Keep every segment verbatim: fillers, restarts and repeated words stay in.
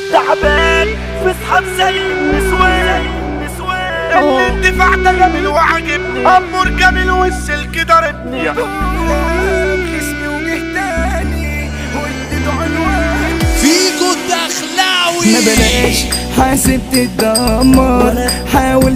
تعبان في صحاب زي النسوان. الاندفاع ده جميل وعاجبني، امور جميل والسلك ضربني. جسمي وجه تاني واديته عنوان فيكو الدخلاوي. ما بلاش حاسب تتدمر، حاول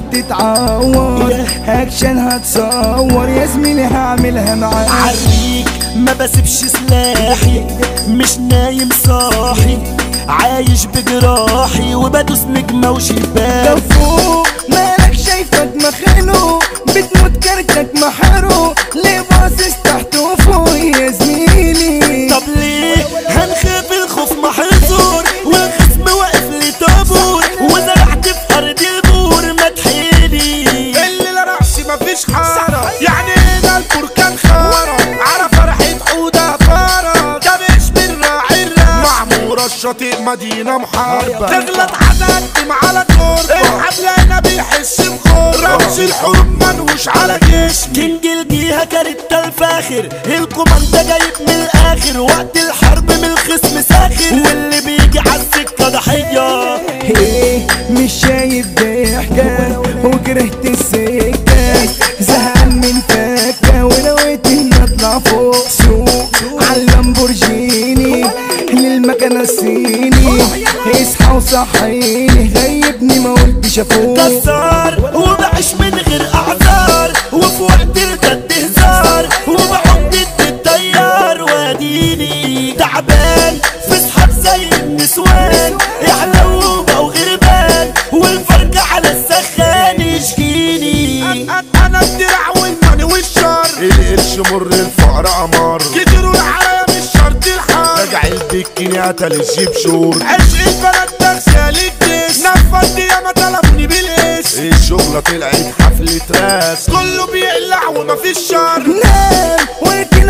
تتعور، اكشن هتصور يا زميلي هعملها معاك. عريك ما بسيبش سلاحي، مش نايم صاحي، عايش بجراحي وبدوس نجمة وشباك. لو فوق مالك شايفك مخانق، بتموت كارتك محروق، ليه باصص تحت وفوق يا زميلي؟ طب ليه هنخاف الخوف محظور، والخصم واقف لي طابور، وزرعت في ارض البور مدحيلي. اللي لا رأسي مفيش حارة، يعني هنا البركان خارة، على فرحة حودة فارة، ده مش من راعي الراس. معمورة الشاطئ مدينة محاربة، تغلط هتقدم على تربة، الحبل هنا بيحس بخور، رمز الحروب منوش على جسمي. كينج الجيهة كانت الفاخر، الكوماندا جايب من الاخر، وقت الحرب من الخصم ساخر، واللي بيجي عالسكة ضحية. ايه مش شايف ضحكة وكرهت السكة، زهقان من فكة ونويت اني اطلع فوق سوق عاللامبورجيني للمكنة الصيني. اصحى وصحيني غيبني ما قلتش افوق. كسار وبعيش من غير اعذار، وفي وقت الجد هزار، وبعوم ضد التيار واديني تعبان في صحاب زي النسوان، يحلو بقوا غربان والفرق على السخان يشكيني. انا الدرع والماني والشر، القرش مر الفقر قمر، كتروا العرايا مش شرط الحر، راجع البكيني قتل الجيب شور، عشق البلد تغسل الجس، نفض ياما طلبني بالقس، الشغلة طلعت حفلة راس، كله بيقلع ومفيش شر. نام ولكن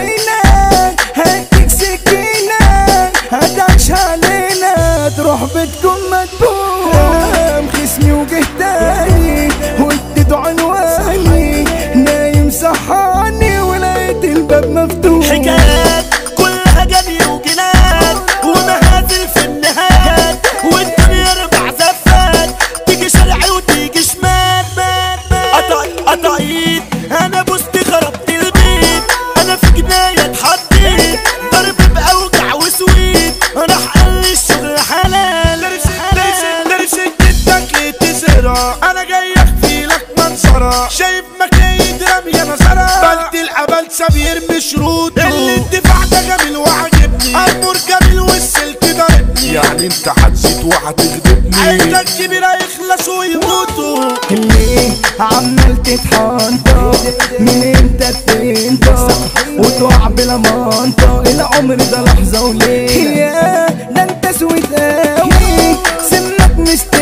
هوينا هديك سكينة، هتعيش علينا تروح بتكون مدبوح. خصمي وجه تاني واديته عنواني، نايم صحاني ولقيت الباب مفتوح. حكايات كلها جري وجنان ومهازل في النهايات، والدنيا اربع زفات، تيجي شرعي وتيجي شمال. قطع قطع ايد انا بوستي خربت البيت، انا في جناية اتحطيت، ضرب باوجع وسويت، راح قال لي الشغل حلال. درسك جدك ليه تسرع، انا جاي اخفي لك منظرة، شايف مكايد رمية نظرة، بلد القبلسة بيرمي شروطه، الاندفاع ده جميل وعاجبني، امور جميل والسلك ضربني، يعني انت هتزيد وهتغضبني، عيلتك كبيرة يخلصوا ويموتوا. ليه عمال تتحنطط من امتى بتنطق وتقع بلا منطق، العمر ده لحظة وليلة. يا ده انت سويت قوي، سمك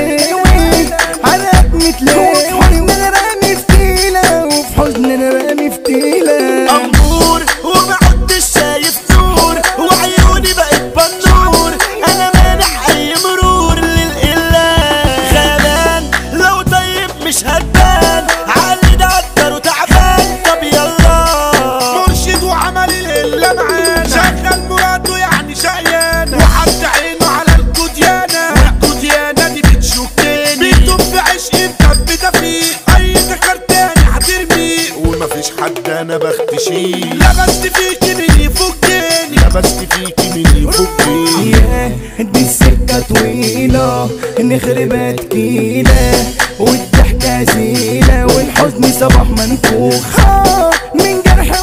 مستوي عرق متلاوي، انا رامي فتيلة وفي حزن انا رامي فتيلة. أمور وما عدتش شايف نور، وعيوني بقت بنور، أنا مانع أي مرور للإله. غلبان لو طيب مش هتبان، عالي ده قدر وتعبان. طب يلا مرشد وعمل الهلة معانا، شغل مراته يعني شقيانة، وحط عينه على الكوديانة، والكوديانة دي بتشكني، بيتوب في عشقي مثبتة فيه، أي ذكر تاني هترميه، ومفيش حد أنا بختشيه، لبست فيكي مين يفكني، لبست فيكي مين يفكني. ياه دي السكة طويلة نخربها تكيلة، والضحكة زينة والحزن صباح منفوخ. آه من جرح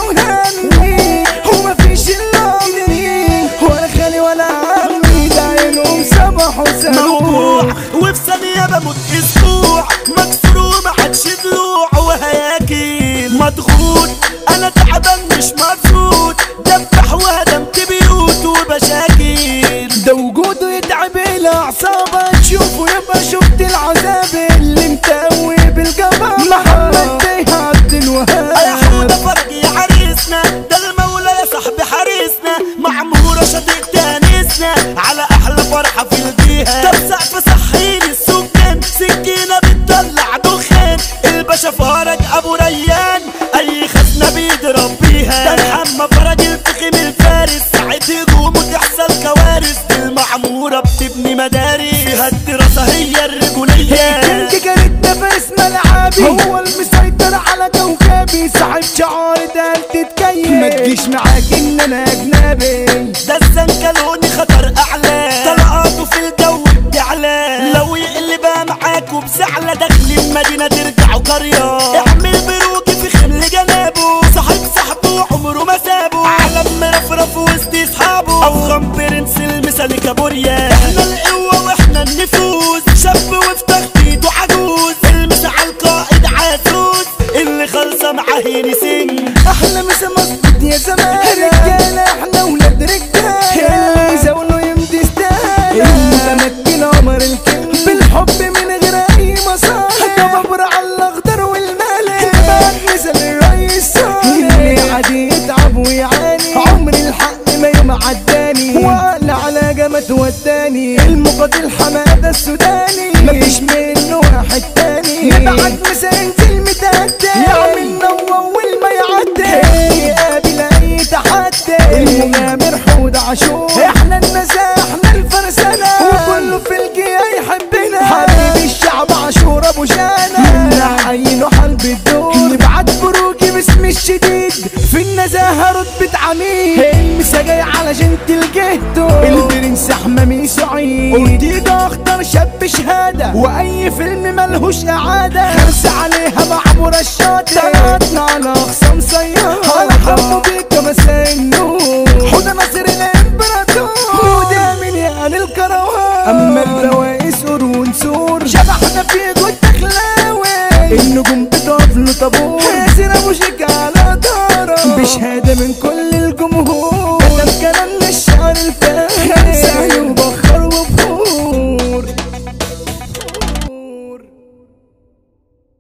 وهمي ومفيش إلا أمي، ولا خالي ولا عمي، ده عينهم صباح موجوع وسموح. وفي ثانية بموت أسبوع، مكسور ومعادش ضلوع وهياكل، مضغوط أنا تعبان مش مبسوط، دبح وهدمت بيوت وبشاكل. ده وجوده يتعب الأعصاب، تشوفه يبقى شفت العذاب اللي متقوي بالجبار. محمد بيه عبد الوهاب يا حودة فرج يا عريسنا، ده المولى يا صاحبي حارسنا، معمورة شاطئ تانسنا، على أحلى فرحة في الجيهة. طب سقف صحيني السكان، سكينة بتطلع دخان، الباشا فرج أبو ريان، أي خزنة بيضرب بيها. ده محمد فرج الفخم الفارس، ساعة هجومه تحصل كوارث. المعمورة بتبني مدارس فيها الدراسة هي الرجولية. كنت كانت نفس ملعبي هو المسيطر على كوكبي صاحب شعار ده تتكيف ما تجيش معاك ان انا اجنبي ده الزنكلوني خطر اعلى طلقاته في الجو بتعلى لو يقلبها معاكوا بزعلة داخل المدينة ترجعوا قرية اعمل بروكي في خمل جنابه صاحب صاحبه عمره ما سابه عالم مرفرف وسط اصحابه افخم برنس المثالي كابوريا احنا القوة واحنا النفوذ شاب وفي تخطيط وعجوز المسا على القائد عاسوس اللي خالصة معاه ينسين احلى مسا مظبوط يا زمان رجالة احنا ولاد رجالة اللي زاوله يمدي استاهل المتمكن عمر الكل بالحب من غير اي مصالح كبابر على الاخضر والمالح بعد مثل الرئيس اللي عادي يتعب ويعاني عمر الحق ما يوم عداني وقال على جمت وداني المقاتل حمادة السوداني مفيش منه واحد تاني نبعت مسا انزل متأدى يعمل نوى والما يعدي يقابل اي تحدي المغامر حود عاشور احنا النزاهة احنا الفرسانة وكله في الجيا يحبنا حبيب الشعب عاشور ابو جانا نعينه حلب الدور نبعت بروكي باسم الشديد في النزاهة رتبة عميد المسا جاي على جنت الجهدو البرنس حمامي سعيد اورتيجا اختار شاب شهادة واي فيلم ملهوش اعادة خمسة عليها مع مرشات طلعتنا على اقسام سيارة على حمو بيكا مساء النور حوده ناصر الامبراطور وده من يان الكروان اما الروائس قرون سور شبحنا في جود تخلاوي النجوم بتقف له طابور ياسر ابو شيك على دارة بشهادة من كل الجمهور